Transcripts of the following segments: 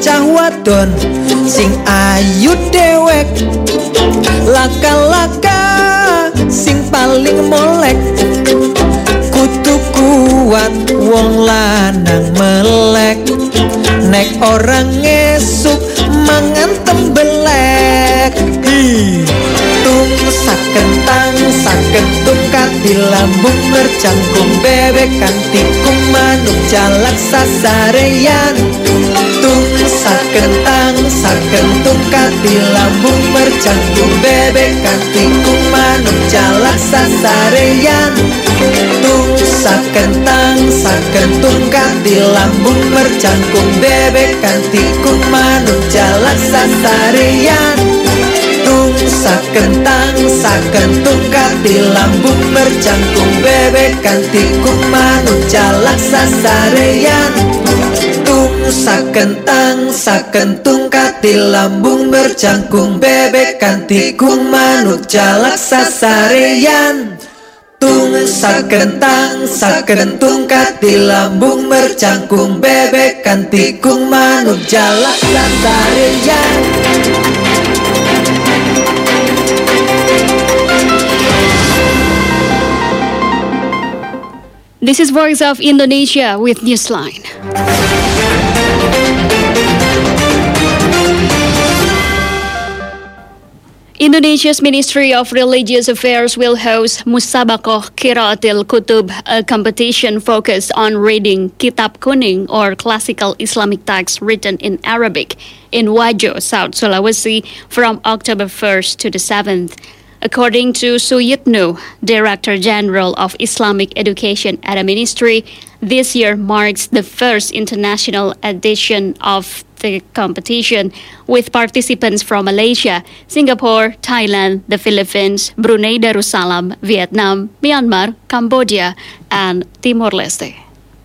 bocah wadon sing ayu dewek, laka-laka sing paling molek, kudu kuat wong lanang melek, nek orang ngesuk mangan tembelek. Kentang sakentung kati lambung mercangkung bebek kanti manuk jalak sasareyan. Kentang sakentung kati lambung mercangkung bebek kanti manuk jalak sasareyan. Kentang sakentung kati lambung mercangkung bebek kanti manuk jalak sasareyan. Kentang sakentung kati lambung mercangkung bebek kanti manuk jalak sasareyan. Kentang sakentung kati lambung mercangkung bebek kanti manuk jalak sasareyan. Kentang sakentung kati lambung mercangkung bebek kanti manuk jalak sasareyan. This is Voice of Indonesia with Newsline. Indonesia's Ministry of Religious Affairs will host Musabaqah Qiraatil Kutub, a competition focused on reading Kitab Kuning or classical Islamic texts written in Arabic in Wajo, South Sulawesi from October 1st to the 7th. According to Suyitno, Director General of Islamic Education at the ministry, this year marks the first international edition of the competition, with participants from Malaysia, Singapore, Thailand, the Philippines, Brunei Darussalam, Vietnam, Myanmar, Cambodia, and Timor-Leste.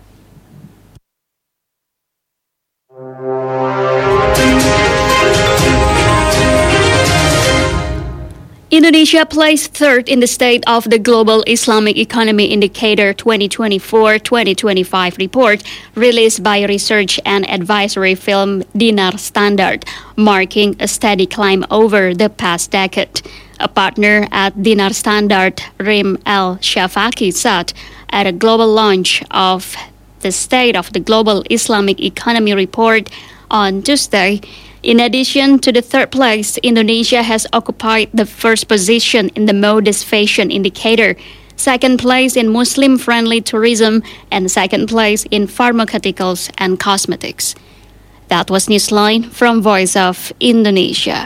Indonesia placed third in the State of the Global Islamic Economy Indicator 2024-2025 report released by research and advisory firm Dinar Standard, marking a steady climb over the past decade. A partner at Dinar Standard, Rim El Shafaki, said at a global launch of the State of the Global Islamic Economy report on Tuesday. In addition to the third place, Indonesia has occupied the first position in the modest fashion indicator, second place in Muslim-friendly tourism, and second place in pharmaceuticals and cosmetics. That was Newsline from Voice of Indonesia.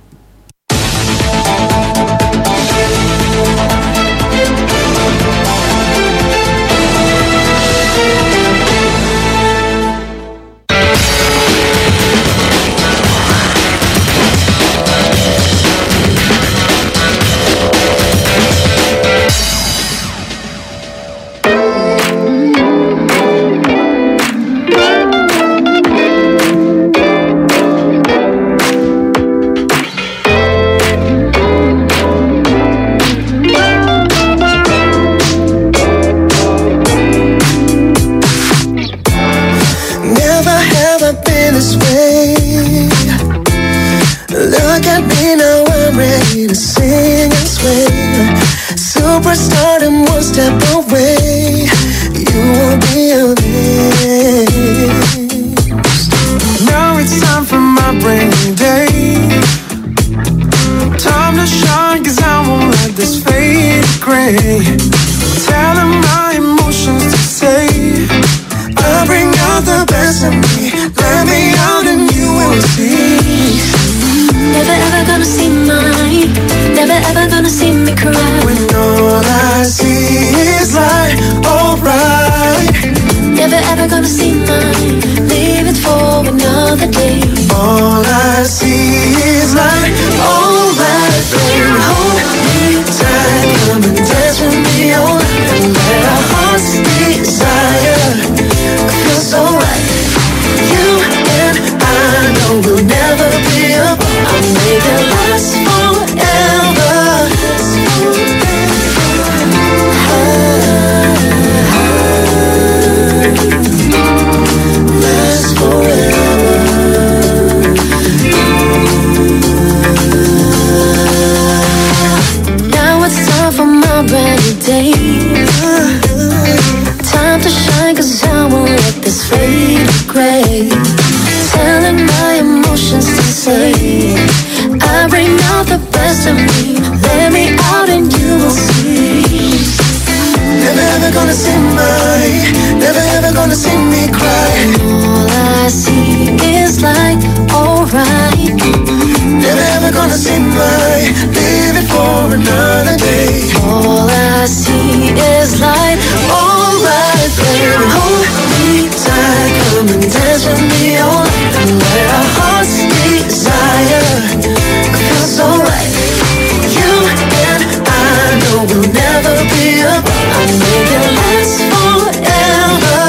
Look at me now, I'm ready to sing and sway. Superstardom one step away. You won't be amazed. Now it's time for my brand new day. Time to shine, cause I won't let this fade gray. Telling my emotions to say, I'll bring out the best in me. Let me out and you will see. Never ever gonna see mine. Never ever gonna see me cry. When all I see is light, alright. Never ever gonna see mine. Leave it for another day. All I see is light, alright. Baby, hold me tight. Come and dance with me all night. And let our hearts desire feel so right. You and I know we'll never be apart. I'll make it last forever. Last forever. she might leave it for another day. All I see is light. Alright, baby, hold me tight, come and dance with me all night, and let our hearts desire feel so right. You and I know we'll never be apart. I'll make it last forever.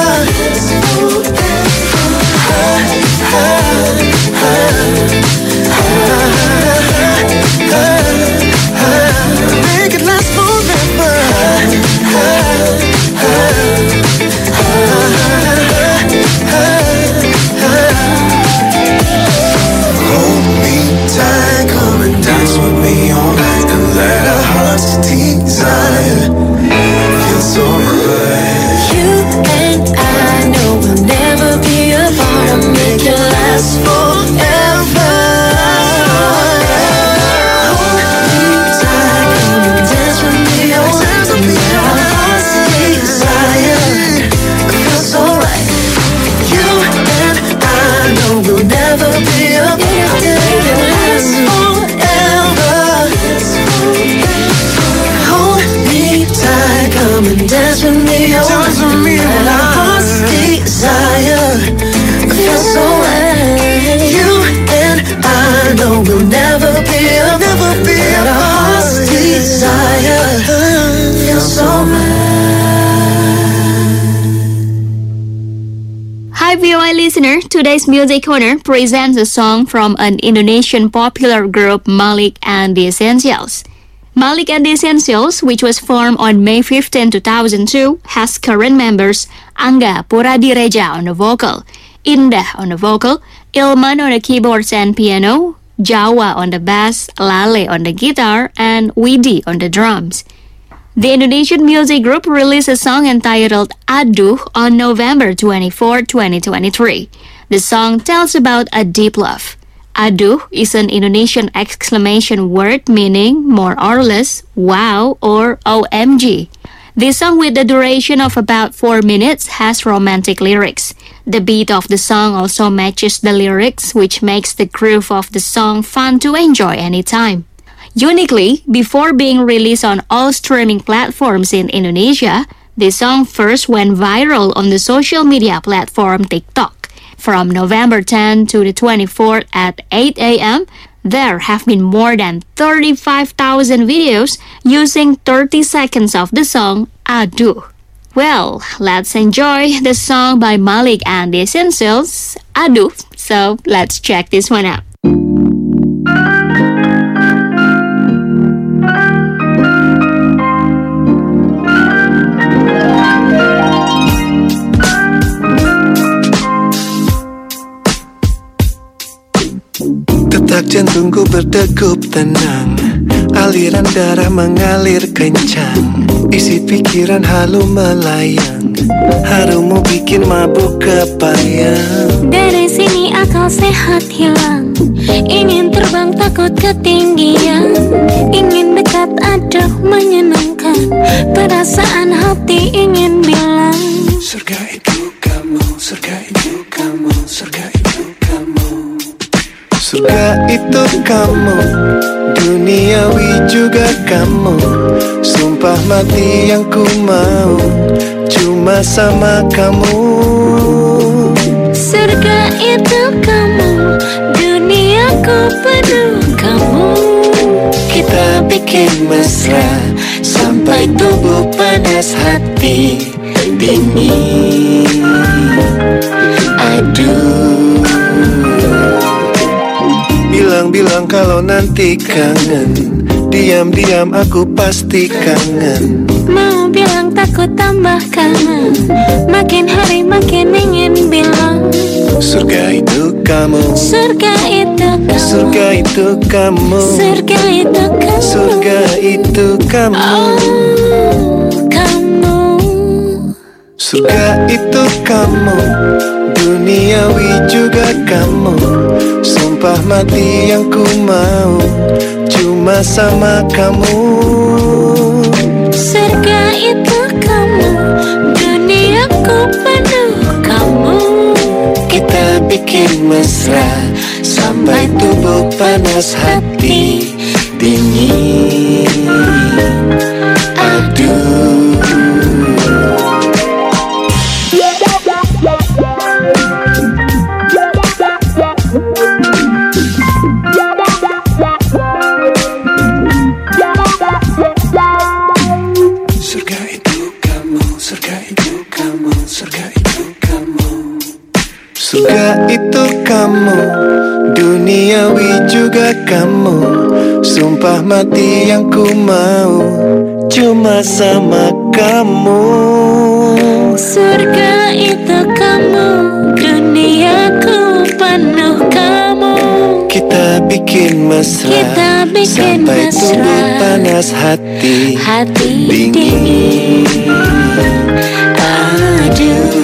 Make it last forever. Hold me tight, come and dance with me all night, and let our hearts desire feel so right. You and I know we'll never be apart. I'll make it last forever. Hold me tight, come and dance with me all night, and let our hearts desire feel so right. You and I know we'll never be apart. I'll make it last forever. Hold me tight, come and dance with me all night, and let our hearts desire feel so right. You and I know we'll never be apart. Let our hearts desire feel so right. Hi VOA listener, today's Music Corner presents a song from an Indonesian popular group Malik and the Essentials. Malik and the Essentials, which was formed on May 15, 2002, has current members Angga Puradireja on the vocal, Indah on the vocal, Ilman on the keyboards and piano, Jawa on the bass, Lale on the guitar, and Widi on the drums. The Indonesian music group released a song entitled Aduh on November 24, 2023. The song tells about a deep love. Aduh is an Indonesian exclamation word meaning more or less wow or OMG. This song, with a duration of about 4 minutes, has romantic lyrics. The beat of the song also matches the lyrics, which makes the groove of the song fun to enjoy anytime. Uniquely, before being released on all streaming platforms in Indonesia, the song first went viral on the social media platform TikTok. From November 10 to the 24th at 8 a.m., there have been more than 35,000 videos using 30 seconds of the song Aduh. Well, let's enjoy the song by Malik and the Essentials, Aduh. So let's check this one out. Detak jantungku berdegup tenang, aliran darah mengalir kencang, isi pikiran halu melayang, harummu bikin mabuk kepayang. Dari sini akal sehat hilang, ingin terbang takut ketinggian, ingin dekat aduh menyenangkan, perasaan hati ingin bilang, surga itu kamu, surga itu kamu, surga itu kamu. Surga itu kamu, duniawi juga kamu, sumpah mati yang ku mau, cuma sama kamu. Surga itu kamu, duniaku penuh kamu. Kita bikin mesra, sampai tubuh panas hati dingin. Aduh, bilang-bilang kalau nanti kangen, diam-diam aku pasti kangen. Mau bilang takut tambah kangen, makin hari makin ingin bilang, surga itu kamu, surga itu kamu, surga itu kamu, surga itu kamu, surga itu kamu. Oh, kamu. Surga itu kamu, duniawi juga kamu, sumpah mati yang ku mau, cuma sama kamu. Surga itu kamu, duniaku penuh kamu. Kita bikin mesra, sampai tubuh panas hati dingin. Aduh, surga itu kamu, surga itu kamu, surga itu kamu. Surga itu kamu, duniawi juga kamu. Sumpah mati yang ku mau cuma sama kamu. Surga itu kamu, duniaku penuh kamu. Kita bikin mesra, Kita bikin sampai mesra, tubuh panas hati dingin. Aduh,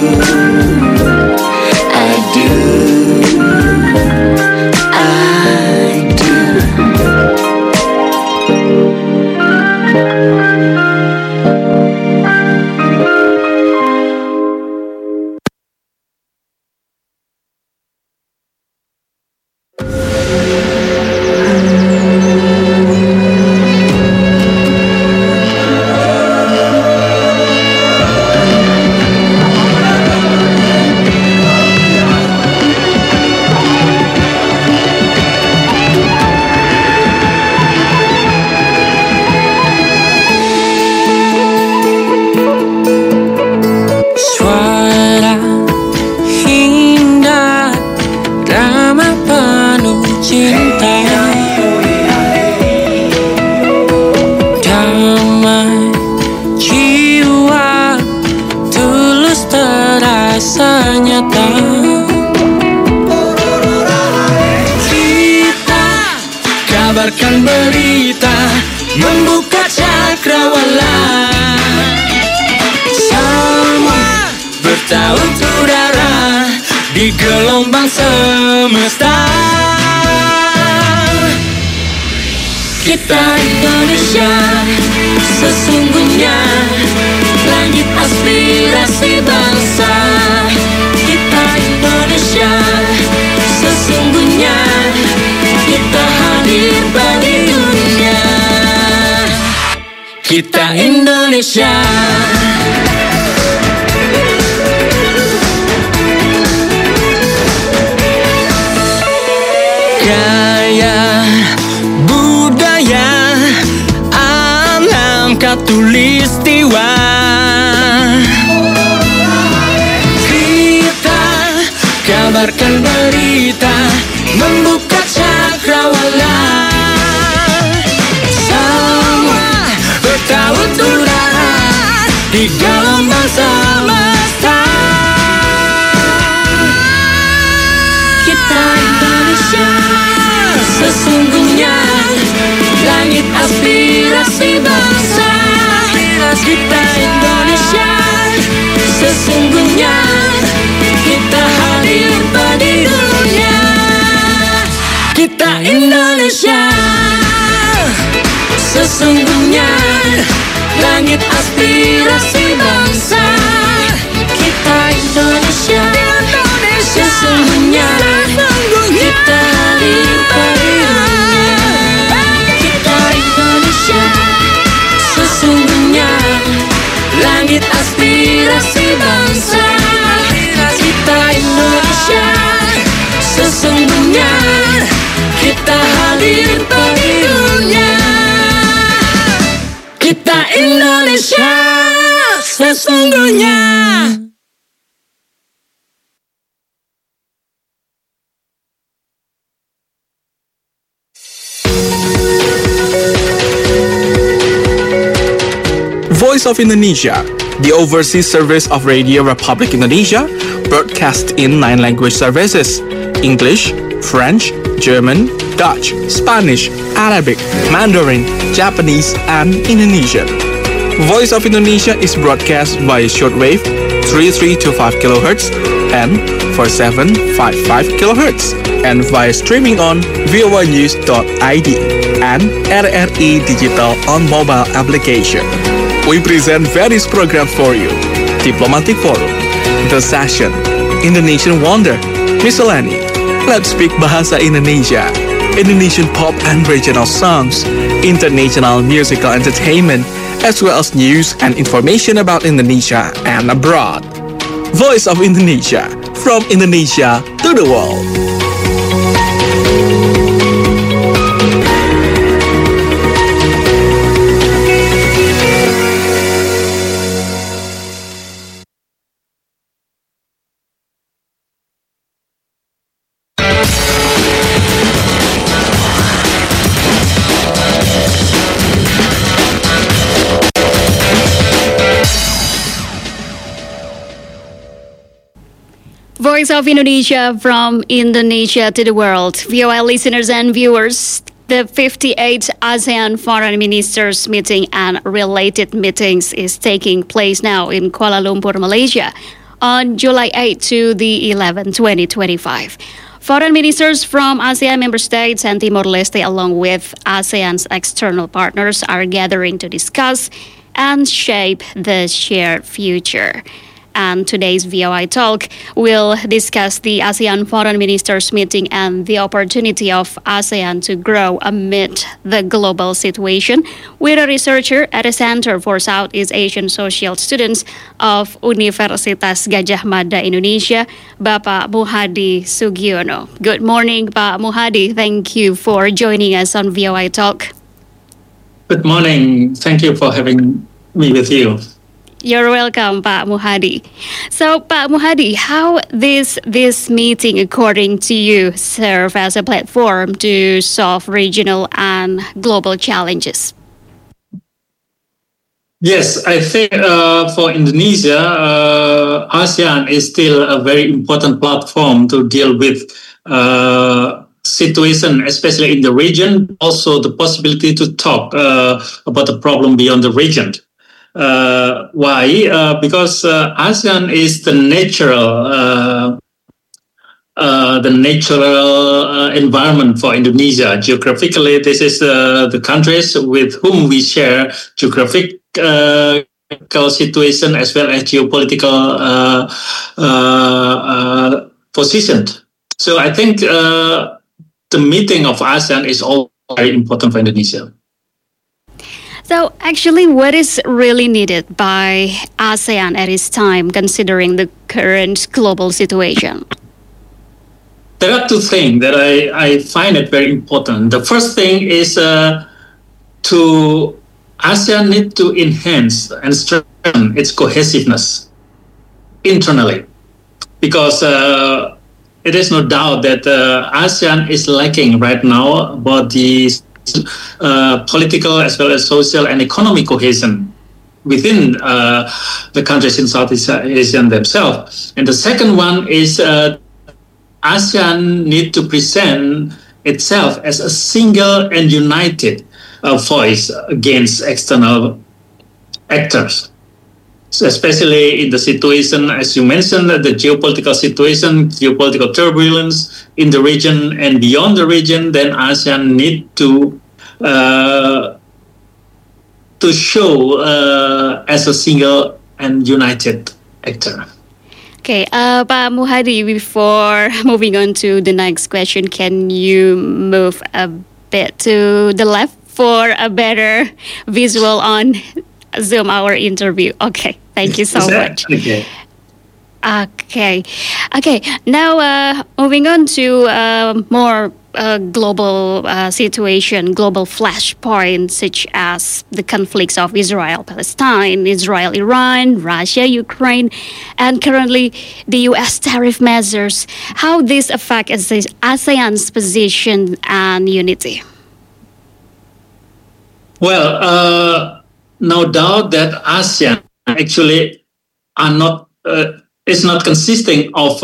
Kabarkan berita, membuka cakrawala. Semua bertaut udara di gelombang semesta. Kita Indonesia, sesungguhnya langit aspirasi bangsa. Kita Indonesia, sesungguhnya kita hadir bagi dunia. Kita Indonesia. Gaya, budaya, alam katulistiwa. Kita kabarkan berita, membuka cakrawala. Semua bertaut udara di gelombang semesta. Kita Indonesia, sesungguhnya langit aspirasi bangsa. Kita Indonesia, sesungguhnya kita hadir bagi dunia. Kita Indonesia, sesungguhnya langit aspirasi bangsa. Kita Indonesia, sesungguhnya kita hadir bagi dunia. Kita Indonesia, sesungguhnya langit aspirasi bangsa. Kita Indonesia, sesungguhnya kita hadir bagi dunia. Kita Indonesia, sesungguhnya. Voice of Indonesia, the overseas service of Radio Republic Indonesia, broadcast in 9 language services: English, French, German, Dutch, Spanish, Arabic, Mandarin, Japanese, and Indonesian. Voice of Indonesia is broadcast by shortwave 3325 kHz and 4755 kHz, and via streaming on voanews.id and RRI Digital on mobile application. We present various programs for you: Diplomatic Forum, The Session, Indonesian Wonder, Miscellany, Let's speak Bahasa Indonesia, Indonesian pop and regional songs, international musical entertainment, as well as news and information about Indonesia and abroad. Voice of Indonesia, from Indonesia to the world. Voice of Indonesia, from Indonesia to the world. VOA listeners and viewers, the 58th ASEAN Foreign Ministers meeting and related meetings is taking place now in Kuala Lumpur, Malaysia on July 8 to the 11th, 2025. Foreign ministers from ASEAN member states and Timor-Leste, along with ASEAN's external partners, are gathering to discuss and shape the shared future. And today's VOI Talk will discuss the ASEAN Foreign Ministers meeting and the opportunity of ASEAN to grow amid the global situation with a researcher at the Center for Southeast Asian Social Students of Universitas Gadjah Mada Indonesia, Bapak Muhadi Sugiono. Good morning, Pak Muhadi. Thank you for joining us on VOI Talk. Good morning. Thank you for having me with you. You're welcome, Pak Muhadi. So, Pak Muhadi, how this meeting, according to you, serve as a platform to solve regional and global challenges? Yes, I think for Indonesia, ASEAN is still a very important platform to deal with situation, especially in the region. Also, the possibility to talk about the problem beyond the region. Why? Because ASEAN is the natural environment for Indonesia. Geographically, this is the countries with whom we share geographical situation as well as geopolitical position. So I think the meeting of ASEAN is all very important for Indonesia. So actually, what is really needed by ASEAN at this time, considering the current global situation? There are two things that I find it very important. The first thing is ASEAN need to enhance and strengthen its cohesiveness internally, because it is no doubt that ASEAN is lacking right now about the political as well as social and economic cohesion within the countries in Southeast Asia themselves. And the second one is ASEAN need to present itself as a single and united voice against external actors. So especially in the situation, as you mentioned, the geopolitical situation, geopolitical turbulence in the region and beyond the region, then ASEAN need to show as a single and united actor. Okay, Pak Muhadi, before moving on to the next question, can you move a bit to the left for a better visual on Zoom our interview? Okay, thank you so much. Okay. Now, moving on to more global situation, global flashpoints such as the conflicts of Israel-Palestine, Israel-Iran, Russia-Ukraine, and currently the U.S. tariff measures. How this affects ASEAN's position and unity? Well, no doubt that ASEAN actually is not consisting of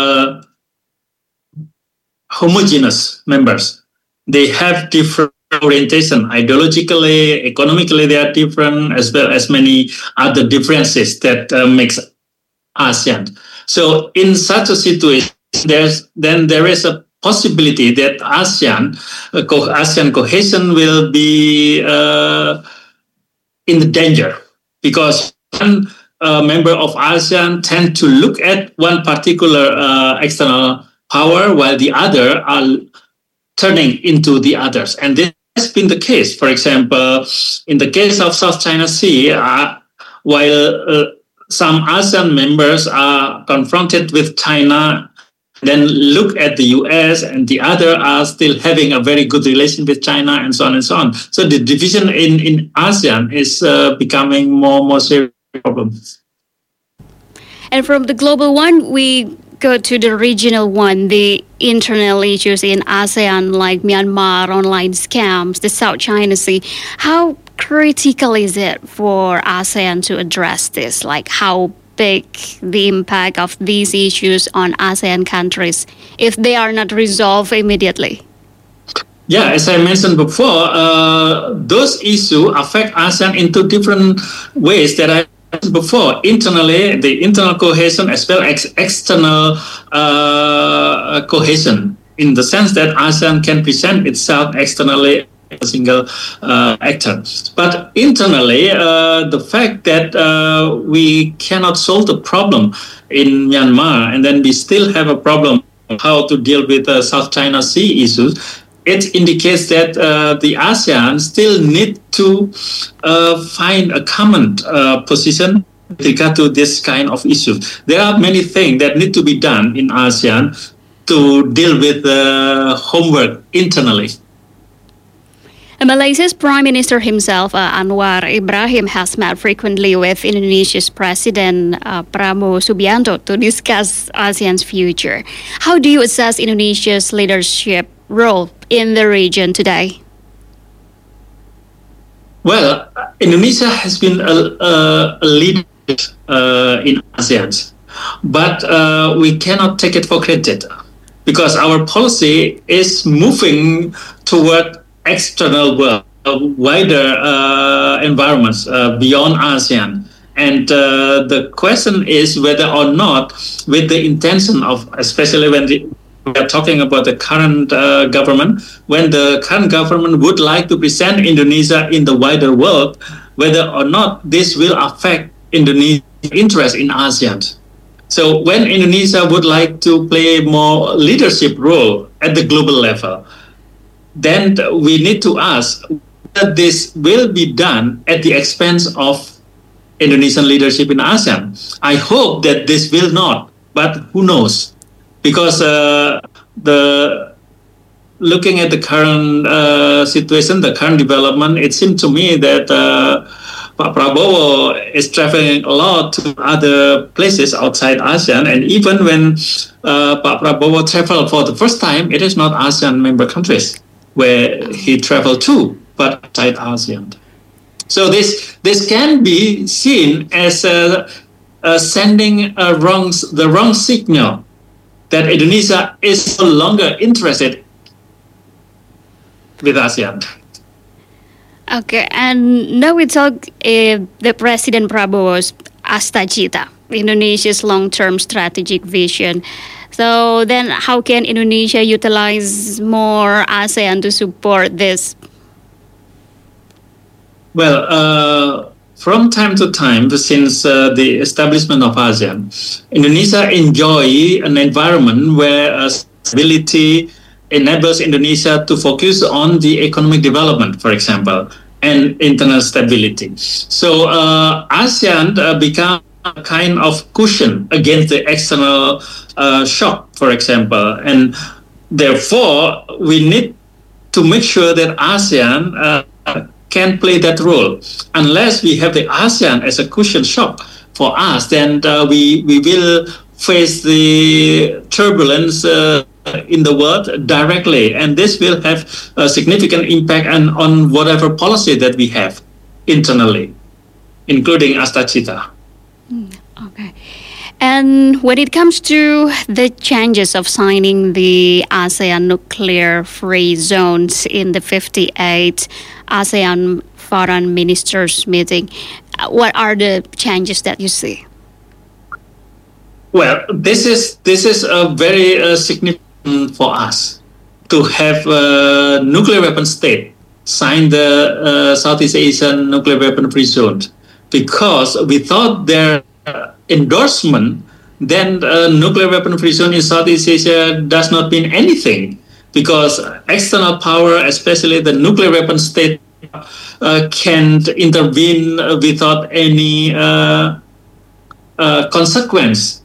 homogeneous members. They have different orientation, ideologically, economically they are different, as well as many other differences that makes ASEAN. So in such a situation, there is a possibility that ASEAN cohesion will be in the danger, because one member of ASEAN tend to look at one particular external power, while the other are turning into the others. And this has been the case. For example, in the case of South China Sea, while some ASEAN members are confronted with China, then look at the US, and the other are still having a very good relation with China, and so on and so on. So the division in ASEAN is becoming more serious problem. And from the global one, we go to the regional one, the internal issues in ASEAN, like Myanmar, online scams, the South China Sea. How critical is it for ASEAN to address this? Like, how big the impact of these issues on ASEAN countries if they are not resolved immediately? Yeah, as I mentioned before, those issues affect ASEAN in two different ways that I mentioned before. Internally, the internal cohesion, as well as external cohesion, in the sense that ASEAN can present itself externally a single actor. But internally, the fact that we cannot solve the problem in Myanmar, and then we still have a problem how to deal with the South China Sea issues, it indicates that the ASEAN still need to find a common position with regard to this kind of issues. There are many things that need to be done in ASEAN to deal with homework internally. Malaysia's Prime Minister himself, Anwar Ibrahim, has met frequently with Indonesia's President Prabowo Subianto to discuss ASEAN's future. How do you assess Indonesia's leadership role in the region today? Well, Indonesia has been a leader in ASEAN, but we cannot take it for granted because our policy is moving toward external world, wider environments beyond ASEAN. And the question is whether or not, with the intention of, especially when we are talking about the current government, when the current government would like to present Indonesia in the wider world, whether or not this will affect Indonesia's interest in ASEAN. So when Indonesia would like to play more leadership role at the global level, then we need to ask whether this will be done at the expense of Indonesian leadership in ASEAN. I hope that this will not, but who knows? Because looking at the current situation, the current development, it seems to me that Pak Prabowo is traveling a lot to other places outside ASEAN, and even when Pak Prabowo traveled for the first time, it is not ASEAN member countries where he traveled to, but outside ASEAN. So this can be seen as sending the wrong signal that Indonesia is no longer interested with ASEAN. Okay, and now we talk the President Prabowo's Astacita, Indonesia's long-term strategic vision. So then how can Indonesia utilize more ASEAN to support this? Well, from time to time, since the establishment of ASEAN, Indonesia enjoy an environment where stability enables Indonesia to focus on the economic development, for example, and internal stability. So ASEAN become a kind of cushion against the external shock, for example, and therefore we need to make sure that ASEAN can play that role. Unless we have the ASEAN as a cushion shock for us, then we will face the turbulence in the world directly, and this will have a significant impact on whatever policy that we have internally, including Astacita. Okay. And when it comes to the changes of signing the ASEAN nuclear-free zones in the 58th ASEAN Foreign Ministers meeting, what are the changes that you see? Well, this is a very significant for us to have a nuclear weapon state sign the Southeast Asian nuclear weapon free zone, because we thought their endorsement then nuclear weapon-free zone in Southeast Asia does not mean anything, because external power, especially the nuclear weapon state, can intervene without any consequence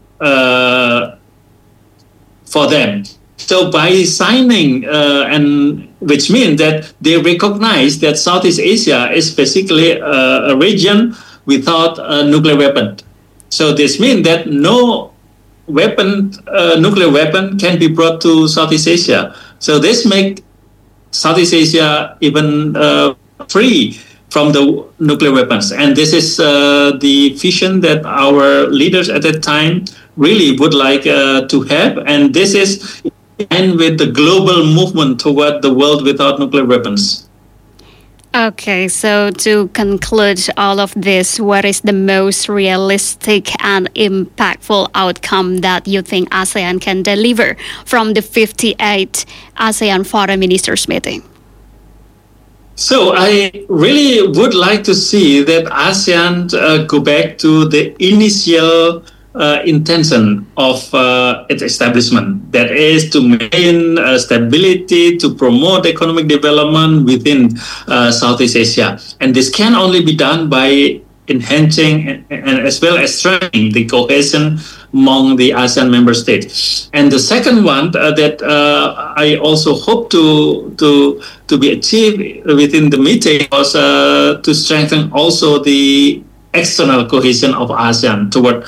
for them. So by signing, and which means that they recognize that Southeast Asia is basically a region without a nuclear weapon. So this means that no nuclear weapon can be brought to Southeast Asia. So this makes Southeast Asia even free from the nuclear weapons. And this is the vision that our leaders at that time really would like to have. And this is in with the global movement toward the world without nuclear weapons. Okay, so to conclude all of this, what is the most realistic and impactful outcome that you think ASEAN can deliver from the 58th ASEAN Foreign Ministers meeting? So I really would like to see that ASEAN go back to the initial intention of its establishment, that is to maintain stability, to promote economic development within Southeast Asia. And this can only be done by enhancing and as well as strengthening the cohesion among the ASEAN member states. And the second one that I also hope to be achieved within the meeting was to strengthen also the external cohesion of ASEAN toward,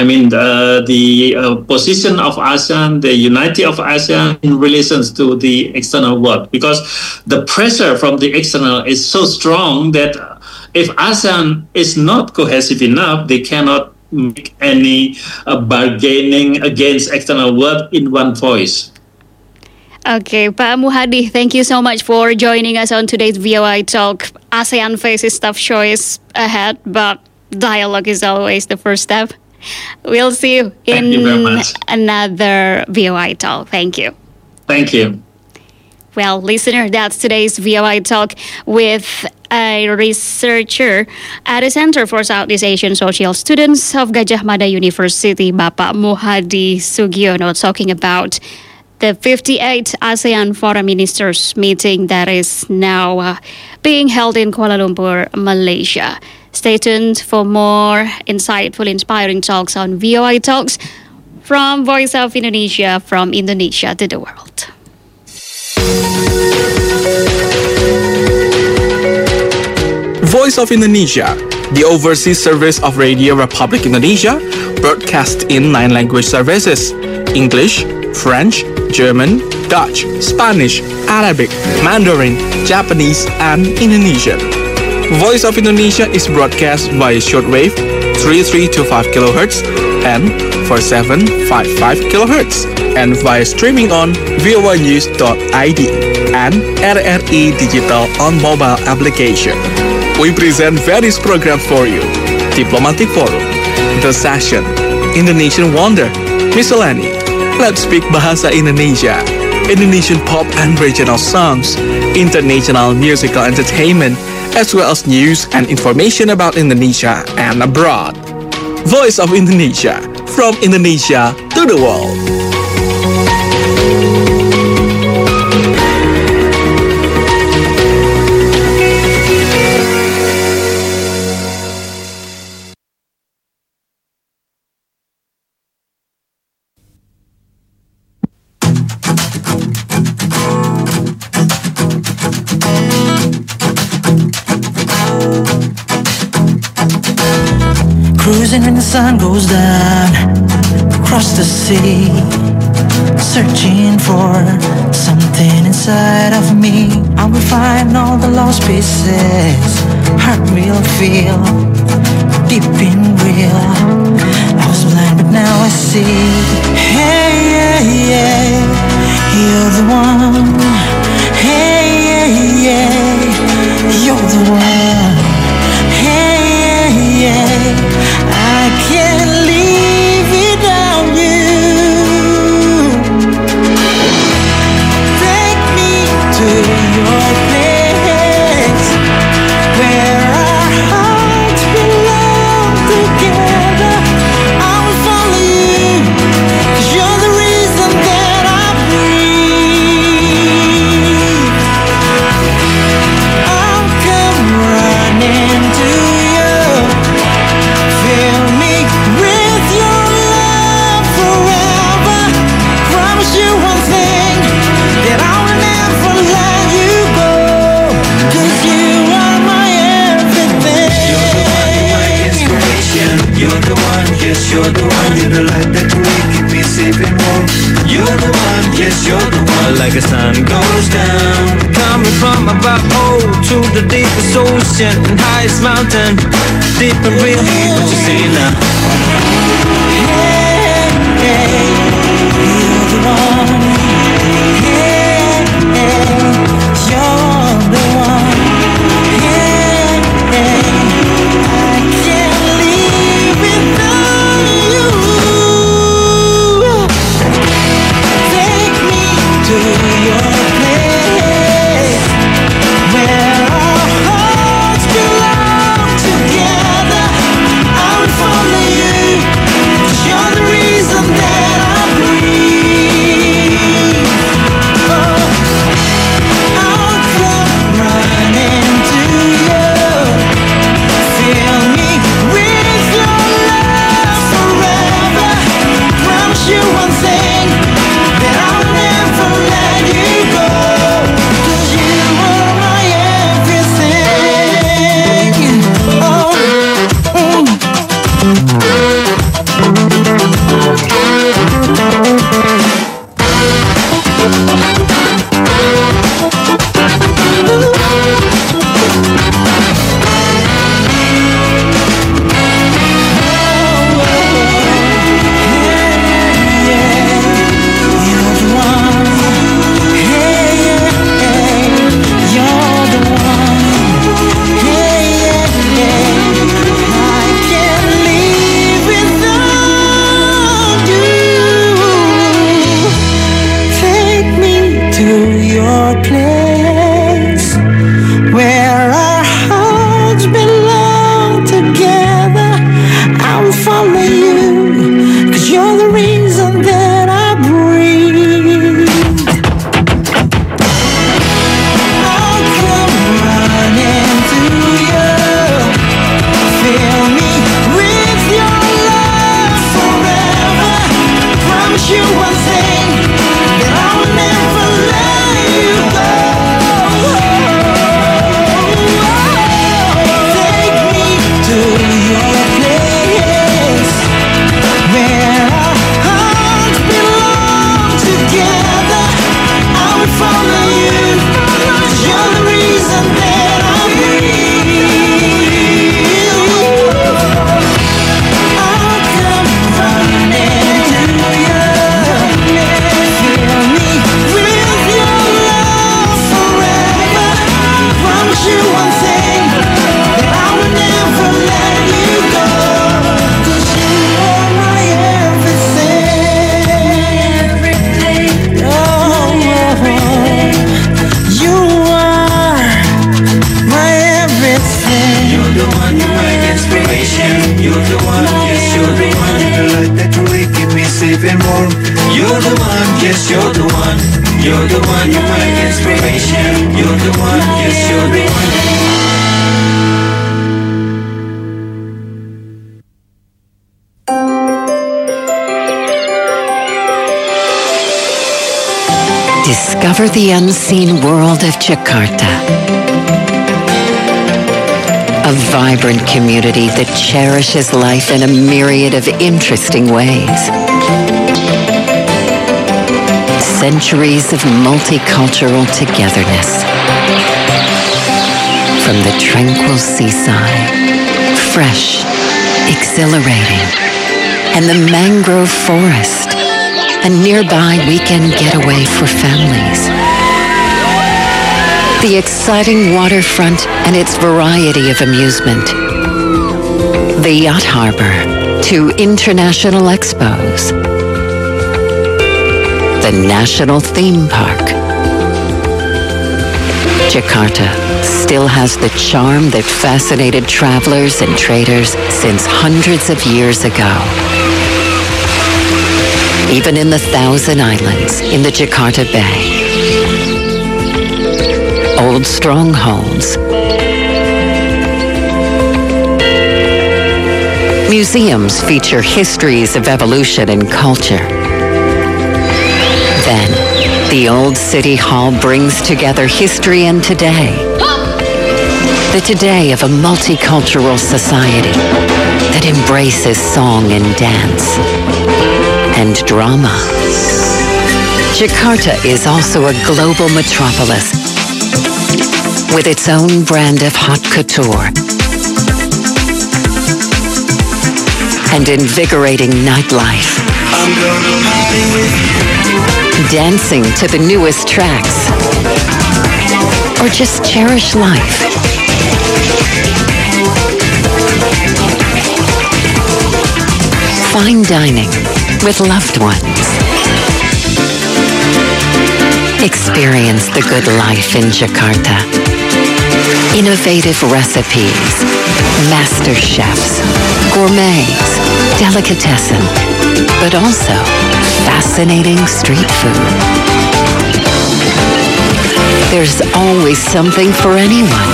the position of ASEAN, the unity of ASEAN in relations to the external world. Because the pressure from the external is so strong that if ASEAN is not cohesive enough, they cannot make any bargaining against external world in one voice. Okay, Pak Muhadi, thank you so much for joining us on today's VOI Talk. ASEAN faces tough choice ahead, but dialogue is always the first step. We'll see you in another VOI Talk. Thank you. Thank you. Well, listener, that's today's VOI Talk with a researcher at the Center for Southeast Asian Social Students of Gajah Mada University, Bapak Muhadi Sugiono, talking about the 58th ASEAN Foreign Ministers meeting that is now being held in Kuala Lumpur, Malaysia. Stay tuned for more insightful, inspiring talks on VOI Talks from Voice of Indonesia, from Indonesia to the world. Voice of Indonesia, the overseas service of Radio Republic Indonesia, broadcast in 9 language services: English, French, German, Dutch, Spanish, Arabic, Mandarin, Japanese, and Indonesian. Voice of Indonesia is broadcast via shortwave 3325 kHz and 4755 kHz, and via streaming on voanews.id and RRI Digital on mobile application. We present various programs for you: Diplomatic Forum, The Session, Indonesian Wonder, Miscellany, Let's Speak Bahasa Indonesia, Indonesian pop and regional songs, international musical entertainment, as well as news and information about Indonesia and abroad. Voice of Indonesia, from Indonesia to the world. Cruising when the sun goes down across the sea, searching for something inside of me. I will find all the lost pieces, heart will feel deep and real. I was blind but now I see. Hey, yeah, yeah, you're the one. Hey, yeah, yeah, you're the one. Hey, yeah, yeah, I can't live without you. Take me to your place where our hearts belong together. I will follow you about O to the deepest ocean and highest mountain, deep and real. What you say now? Hey, hey, you're the one. Hey, hey, you're the one. Hey, hey, I can't live without you. Take me to your place where our hearts belong together. I will follow you, 'cause you're the reason that I breathe. Oh, I'll come running to you. Fill me with your love forever. Promise you one thing, that I'll never let you go. 'Cause you are my everything. Oh, you're the one. Hey, hey, you're the one. Hey, hey, I can't live without you. Take me to your place where our hearts belong together. I will follow you, 'cause you're the reason that I breathe. I'll come running to you. Fill me with your love forever. Promise you one thing, that I will never let you go. Take me to your place where our hearts belong together. I will follow you, 'cause you're the reason that I breathe. I'll come running to you. Fill me with your love forever. Promise you one thing, that I will never let you go. 'Cause you are my everything. Oh, you are my everything. You're the one, you're my inspiration. You're the one, yes, you're the one. The light that will keep me safe and warm. You're the one, yes, you're the one. You're the one, you're my inspiration. You're the one, yes, you're the one. Discover the unseen world of Jakarta. A vibrant community that cherishes life in a myriad of interesting ways. Centuries of multicultural togetherness. From the tranquil seaside, fresh, exhilarating, and the mangrove forest, a nearby weekend getaway for families. The exciting waterfront and its variety of amusement. The yacht harbor, 2 international expos. The National Theme Park. Jakarta still has the charm that fascinated travelers and traders since hundreds of years ago. Even in the Thousand Islands in the Jakarta Bay. Old strongholds. Museums feature histories of evolution and culture. Then, the old city hall brings together history and today. The today of a multicultural society that embraces song and dance and drama. Jakarta is also a global metropolis with its own brand of haute couture and invigorating nightlife. I'm gonna party with you. Dancing to the newest tracks, or just cherish life. Fine dining with loved ones. Experience the good life in Jakarta. Innovative recipes, master chefs, gourmets, delicatessen, but also fascinating street food. There's always something for anyone.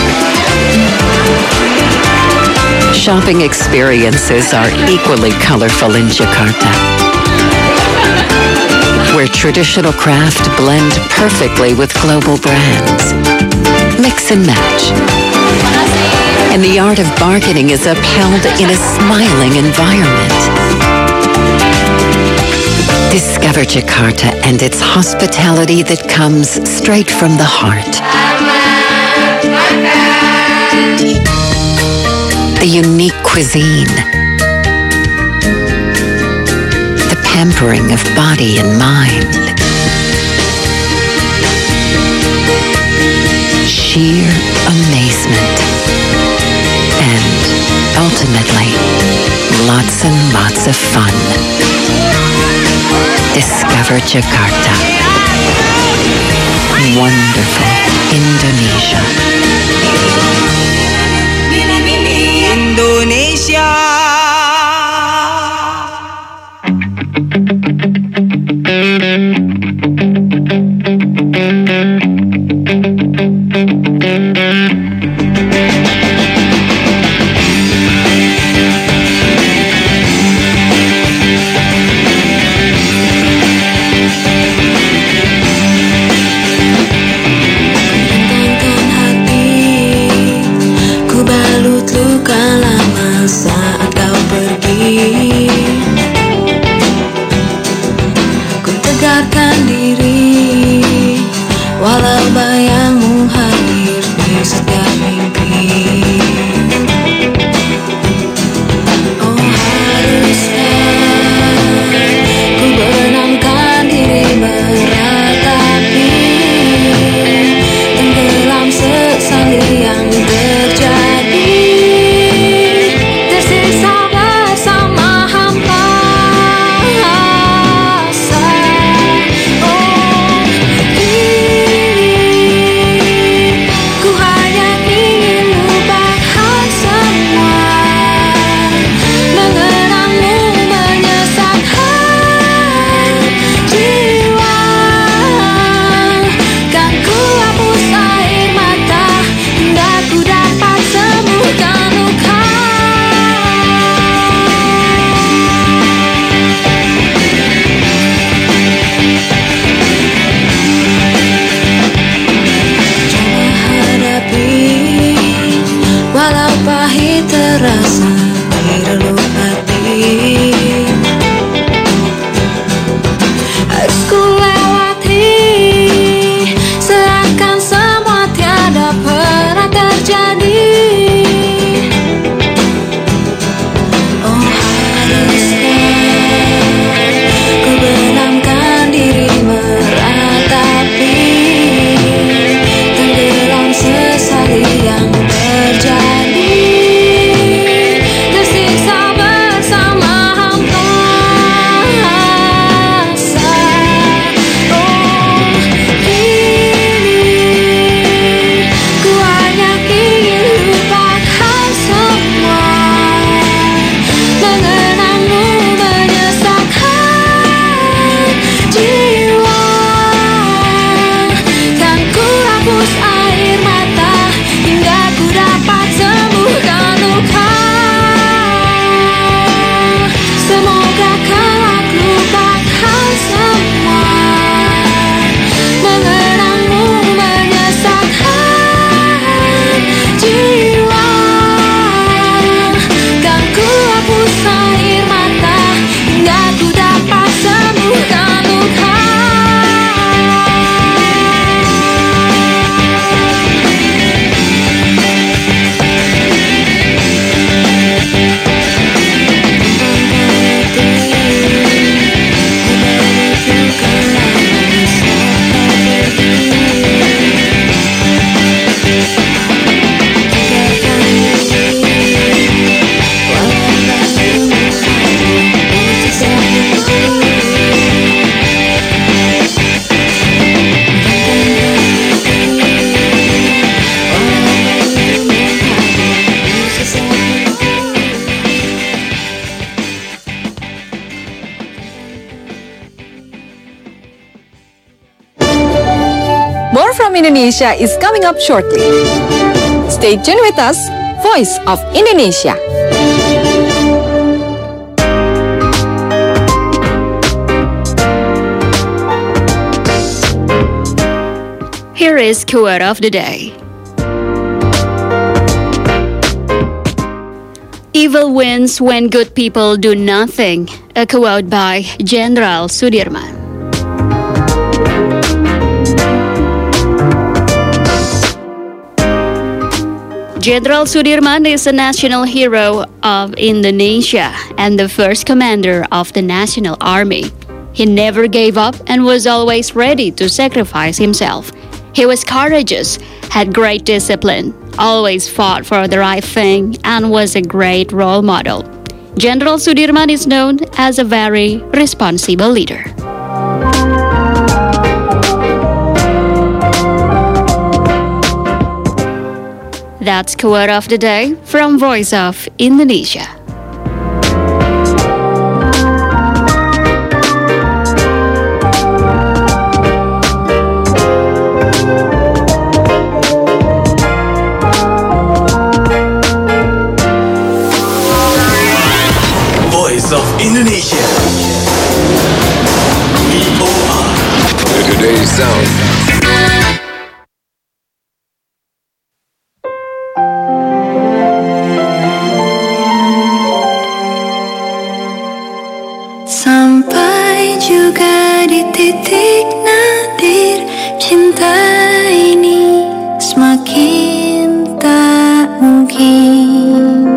Shopping experiences are equally colorful in Jakarta, where traditional craft blend perfectly with global brands. Mix and match. And the art of bargaining is upheld in a smiling environment. Discover Jakarta and its hospitality that comes straight from the heart. The unique cuisine. The pampering of body and mind. Sheer amazement. And ultimately, lots and lots of fun. Discover Jakarta. Wonderful Indonesia. Indonesia. Indonesia is coming up shortly. Stay tuned with us, Voice of Indonesia. Here is quote of the day. Evil wins when good people do nothing. A quote by Jenderal Sudirman. Jenderal Sudirman is a national hero of Indonesia and the first commander of the National Army. He never gave up and was always ready to sacrifice himself. He was courageous, had great discipline, always fought for the right thing, and was a great role model. Jenderal Sudirman is known as a very responsible leader. That's quote of the day from Voice of Indonesia. Voice of Indonesia. VOA. Today's sound. Sampai juga di titik nadir, cinta ini semakin tak mungkin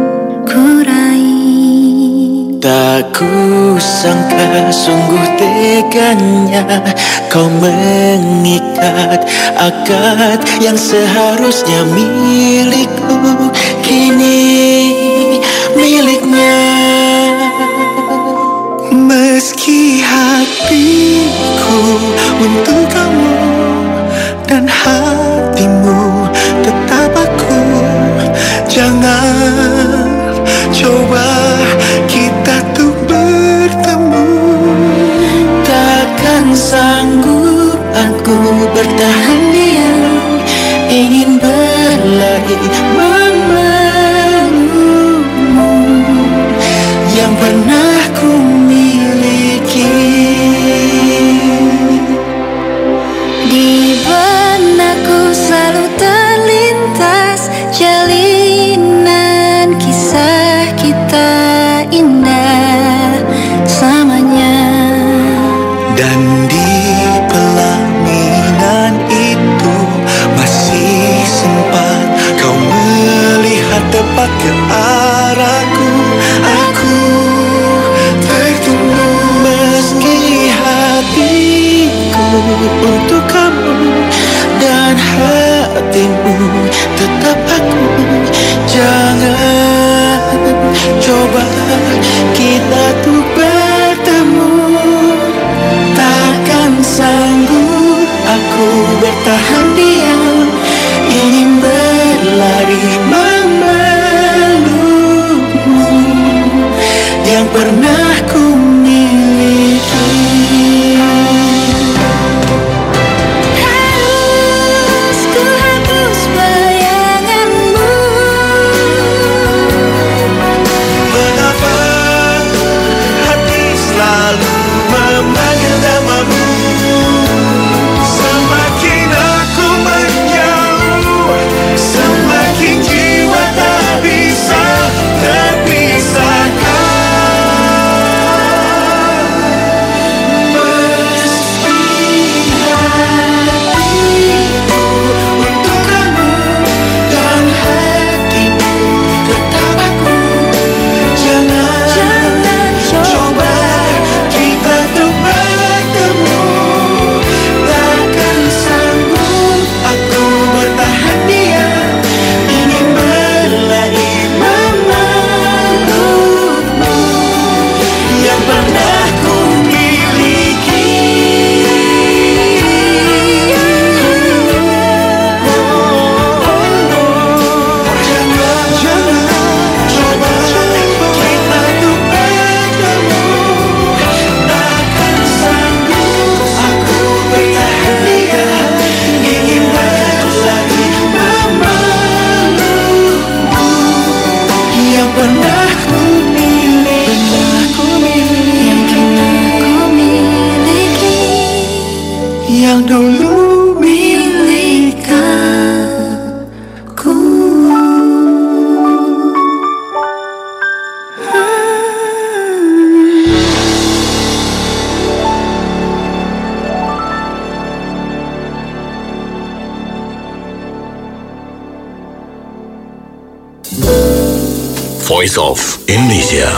kurai. Tak kusangka sungguh teganya kau mengikat akad yang seharusnya milikku, kini miliknya. Meski hatiku untuk kamu dan hatimu tetap aku, jangan coba kita tuh bertemu. Takkan sanggup aku bertahan diam, ingin berlari memelukmu yang pernah ku di benakku selalu terlintas jalinan kisah kita indah selamanya. Dan di pelaminan itu masih sempat kau melihat tepat ke arahku. Aku tertunggu meski hatiku untuk kamu dan hatimu tetap aku. Jangan coba kita tuh bertemu. Takkan sanggup aku bertahan diam, ingin berlari memelukmu yang pernah ku miliki. Harus ku hapus bayang Voice of Indonesia.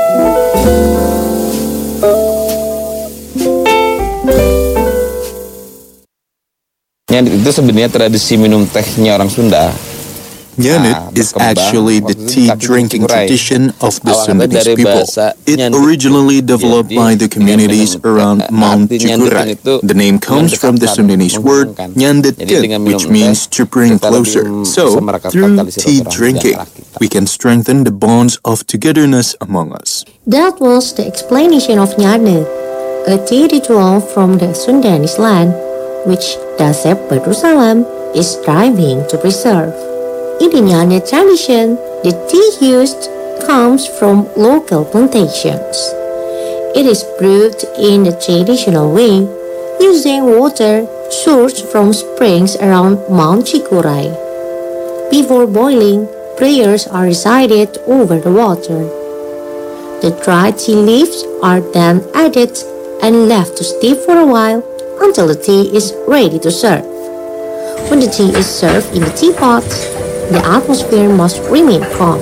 Itu sebenarnya tradisi minum tehnya orang Sunda. Nyanit is actually the tea drinking tradition of the Sundanese people. It originally developed by the communities around Mount Cikuray. The name comes from the Sundanese word nyandetkeun, which means to bring closer. So, through tea drinking, we can strengthen the bonds of togetherness among us. That was the explanation of Nyane, a tea ritual from the Sundanese land, which Dasep Badrussalam is striving to preserve. In the Nyane tradition, the tea used comes from local plantations. It is brewed in the traditional way, using water sourced from springs around Mount Cikuray. Before boiling, prayers are recited over the water. The dried tea leaves are then added and left to steep for a while until the tea is ready to serve. When the tea is served in the teapot, the atmosphere must remain calm.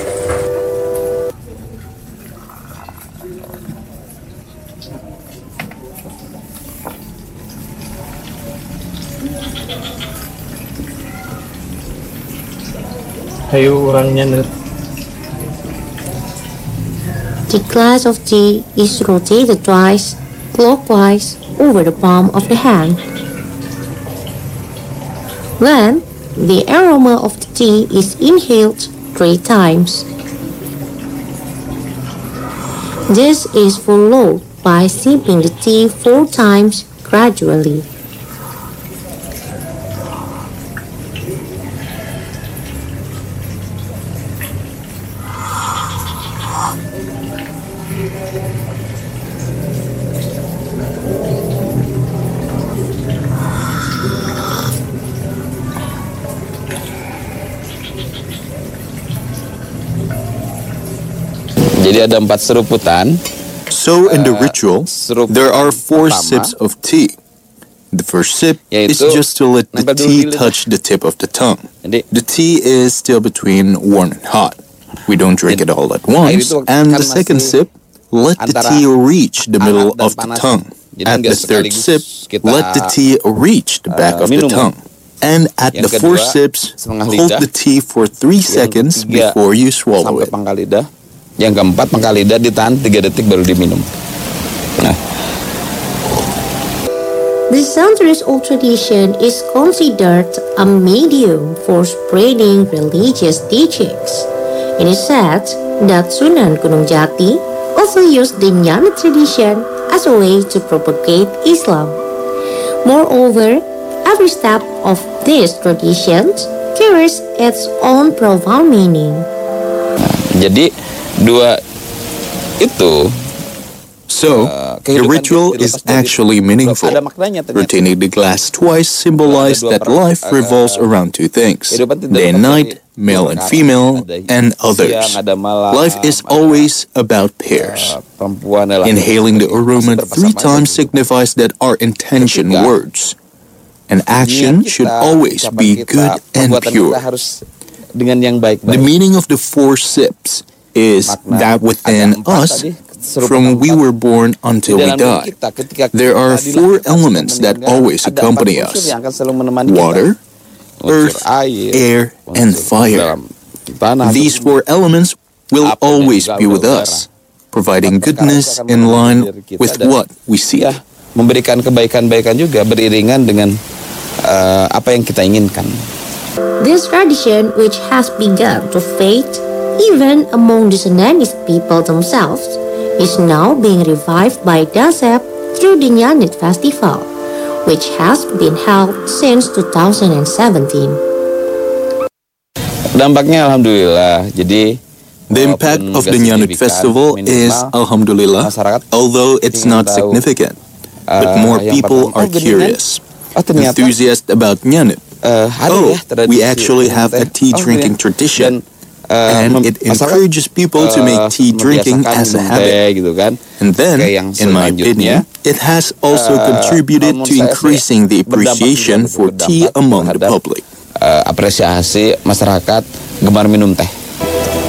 Hayu orangnya. The glass of tea is rotated twice, clockwise, over the palm of the hand. Then, the aroma of the tea is inhaled 3 times. This is followed by sipping the tea 4 times gradually. Jadi ada 4 seruputan. So in the ritual, there are 4 sips of tea. The first sip is just to let the tea touch the tip of the tongue. The tea is still between warm and hot. We don't drink it all at once. And the second sip, let the tea reach the middle of the tongue. At the third sip, let the tea reach the back of the tongue. And at the 4 sips, hold the tea for 3 seconds before you swallow it. Yang keempat, pangkal lidah ditahan 3 detik baru diminum. Nah. The centuries old tradition is considered a medium for spreading religious teachings. It is said that Sunan Gunung Jati also used the Nyane tradition as a way to propagate Islam. Moreover, every step of these traditions carries its own profound meaning. Jadi 2 itu. So, the ritual is actually meaningful. Rotating the glass twice symbolizes that life revolves around 2 things, day and night, male and female, and others. Life is always about pairs. Inhaling the aroma 3 times signifies that our intention words. And action should always be good and pure. The meaning of the 4 sips is that within us, from we were born until we die, there are 4 elements that always accompany us: water, earth, air, and fire. These 4 elements will always be with us, providing goodness in line with what we see. Memberikan kebaikan-baikan juga beriringan dengan apa yang kita inginkan. This tradition, which has begun to fade even among the Sundanese people themselves, is now being revived by Dasep through the Nyanit Festival, which has been held since 2017. Dampaknya alhamdulillah. Jadi the impact of the Nyanit Festival is alhamdulillah, although it's not significant. But more people are curious, enthusiastic about Nyanit. We actually have a tea drinking tradition. And it encourages people to make tea drinking as a habit. And then, in my opinion, it has also contributed to increasing the appreciation for tea among the public. Apresiasi masyarakat gemar minum teh.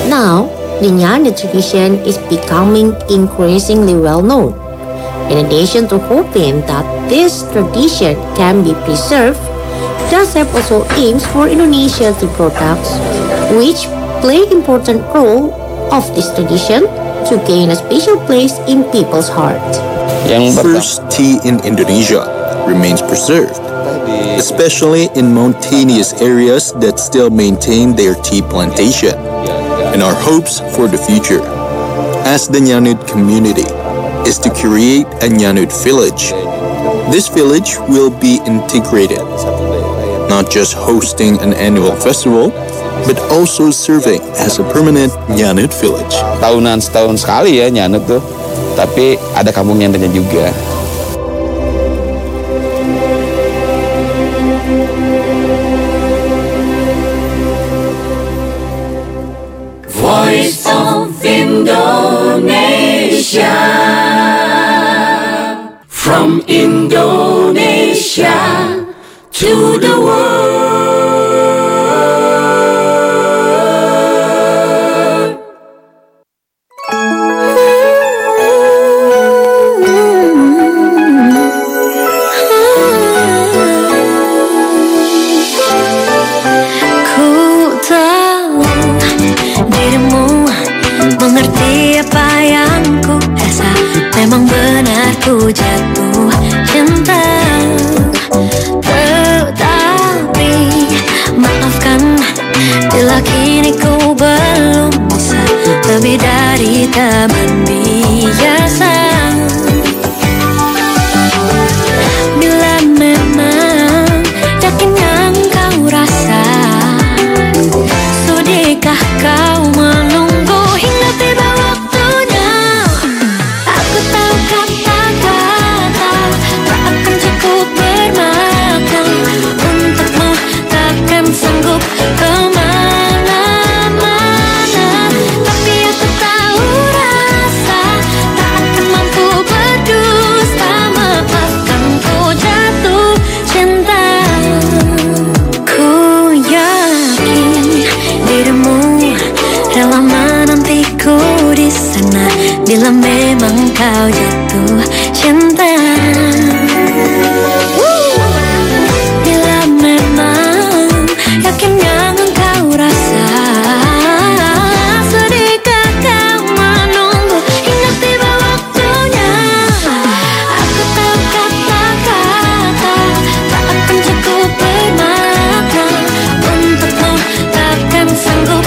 Now, the Nyane tradition is becoming increasingly well known. In addition to hoping that this tradition can be preserved, DASEP also aims for Indonesia to products which play important role of this tradition to gain a special place in people's heart. First, tea in Indonesia remains preserved, especially in mountainous areas that still maintain their tea plantation, and our hopes for the future as the Nyanud community is to create a Nyanud village. This village will be integrated, not just hosting an annual festival, but also serving as a permanent Nyanud village. Tahunan setahun sekali ya Nyanud tuh, tapi ada kampung Nyanudnya juga. Voice of Indonesia, from Indonesia to the world. Memang benar ku jatuh cinta, tetapi maafkan bila kini ku belum bisa lebih dari teman biasa. Bila memang yakin yang kau rasa, sudahkah kau menunggu hingga tiba waktunya? Aku tahu kata-kata tak akan cukup bermakna untukmu, takkan sanggup kemana-mana. Tapi aku tahu rasa tak akan mampu berdusta. Maafkan ku jatuh cinta. Ku yakin dirimu rela menantiku di sana bila memang kau jatuh cinta. Bila memang yakin yang engkau rasa, sudahkah kau menunggu hingga tiba waktunya? Aku tahu kata-kata tak akan cukup bermakna untukmu, takkan sanggup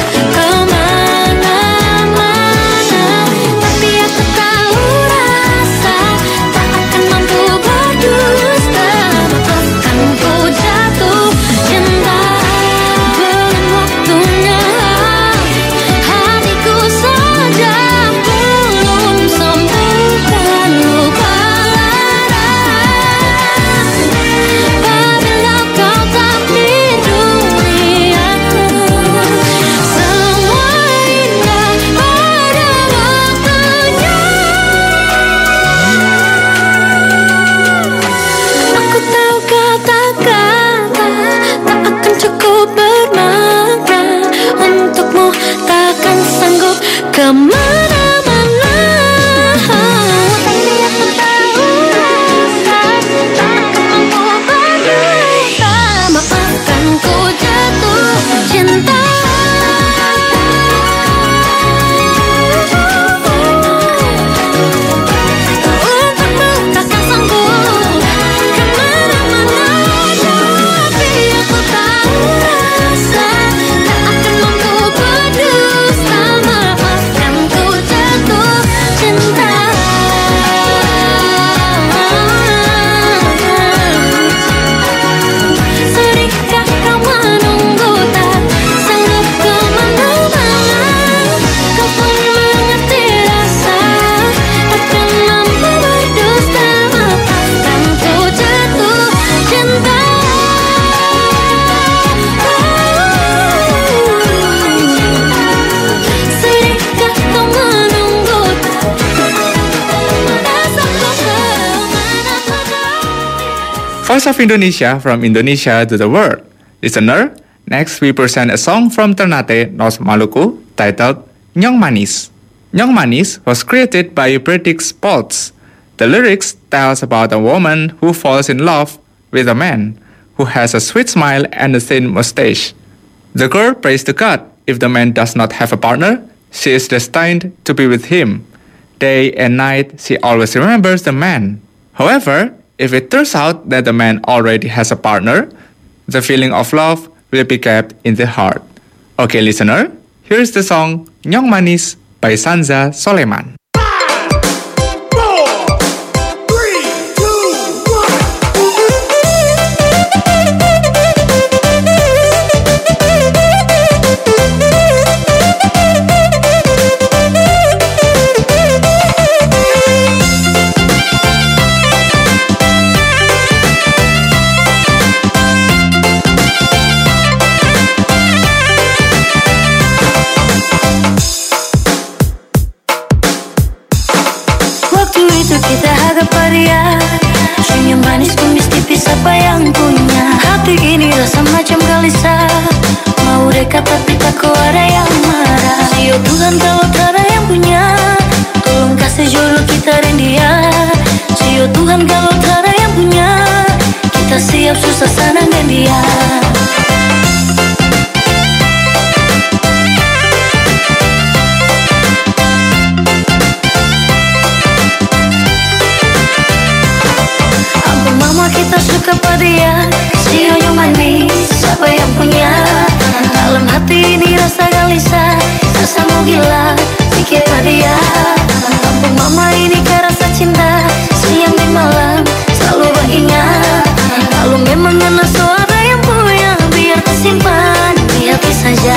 kemana-mana. Tapi aku tahu rasa tak akan mampu berdusta. Maafkan ku jatuh cinta. Belum waktunya, hatiku saja belum sembuhkan luka lara. Apabila kau tak di dunia, semua indah pada waktunya. Aku tahu kata-kata tak akan cukup bermakna untukmu, takkan sanggup kemana-mana. Tapi aku tahu rasa tak akan mampu berdusta. Maafkan ku jatuh cinta. Untukmu takkan sanggup kemana-mana. Tapi aku tahu rasa tak akan mampu berdusta. Maafkan ku jatuh cinta. Sudahkah kau menunggu, tak sanggup kemana-mana? Kau pun mengerti rasa takkan mampu berdusta. Maafkan ku jatuh cinta. Sudahkah kau menunggu, tak sanggup kemana-mana? Voice of Indonesia, from Indonesia to the world. Listener, next we present a song from Ternate, North Maluku, titled Nyong Manis. Nyong Manis was created by Predix Poltz. The lyrics tells about a woman who falls in love with a man who has a sweet smile and a thin mustache. The girl prays to God if the man does not have a partner, she is destined to be with him. Day and night, she always remembers the man. However, if it turns out that the man already has a partner, the feeling of love will be kept in the heart. Okay, listener, here's the song Nyong Manis by Sanza Soleman. Kita hadap dia, senyum manis kumis tipis apa yang punya. Hati ini rasa macam gelisah, mau dekat tapi takut ada yang marah. Sio Tuhan kalau tak ada yang punya, tolong kasih jodoh kita dan dia. Sio Tuhan kalau tak ada yang punya, kita siap susah senang dan dia. Kita suka pada dia, Sio Nyong Manis, siapa yang punya? Dalam hati ini rasa gelisah, rasa mau gila, pikir pada dia. Kampung mama ini kan rasa cinta, siang dan malam selalu beringat. Kalau memang enak so ada yang punya, biar tersimpan di hati saja.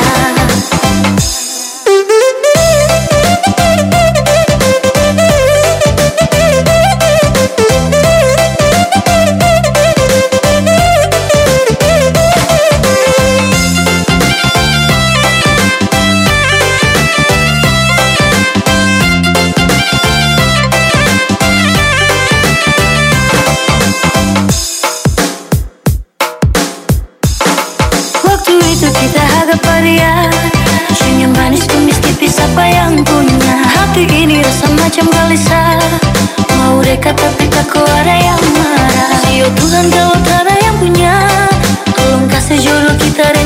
Kita hadap dia, senyum manis kumis tipis apa yang punya. Hati ini rasa macam gelisah, mau dekat tapi takut ada yang marah. Sio Tuhan kalau tak ada yang punya, tolong kasih jodoh kita dan